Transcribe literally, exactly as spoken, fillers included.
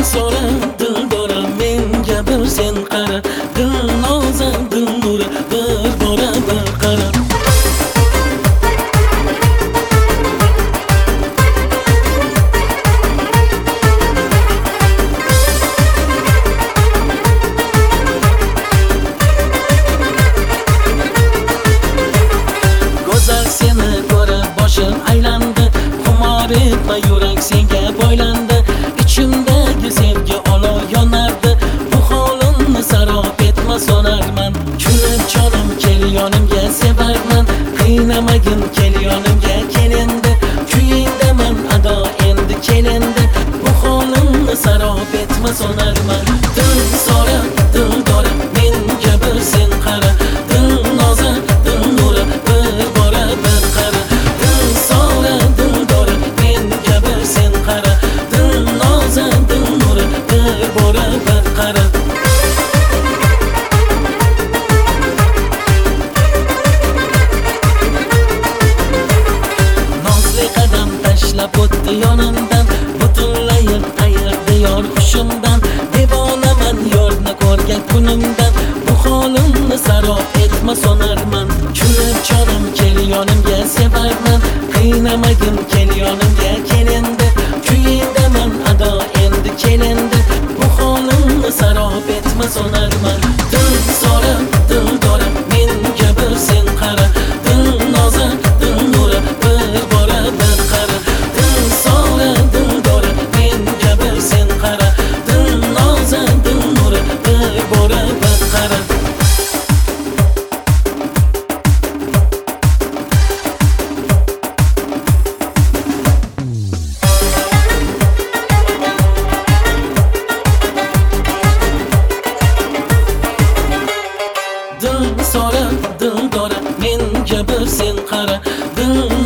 so'ra dildora menga bir sen qara, dilnoza dilnura bir bora bir qara. Go'zal seni ko'rib boshim aylandi, xumor etma yurak senga boylandi. İçimdagi sevgi olov yonardi, bu holimni sarob etma so'narman. Kulib jonim kel yonimga sevarman, qiynamagin kel yonimga kel endi. Kuyingdaman ado endi kel endi, bu holimni sarob etma so'narman. Dil so'ra dildora menga bir sen qara, dilnoza dilnura bir bora bir qara. Dil so'ra dildora menga bir sen qara, dilnoza dilnura bir bora bir qara. Nozli qadam tashlab o'tdi yonimdan, butunlayin ayirdi yor hushimdan. Devonaman yorni ko'rgan kunimdan, bu holimni sarob etma so'narman. Kulib jonim kel yonimga sevarman, qiynamagin kel yonimga kel endi. Kuyingdaman ado endi kel endi, bu holimni sarob etma so'narman. Dil so'ra dildora menga bir sen qara, dilnoza dilnura bir bora bir qara. Dil so'ra dildora menga bir sen qara, dilnoza dilnura bir bora bir qara. Dil so'ra dildora menga bir sen qara, dil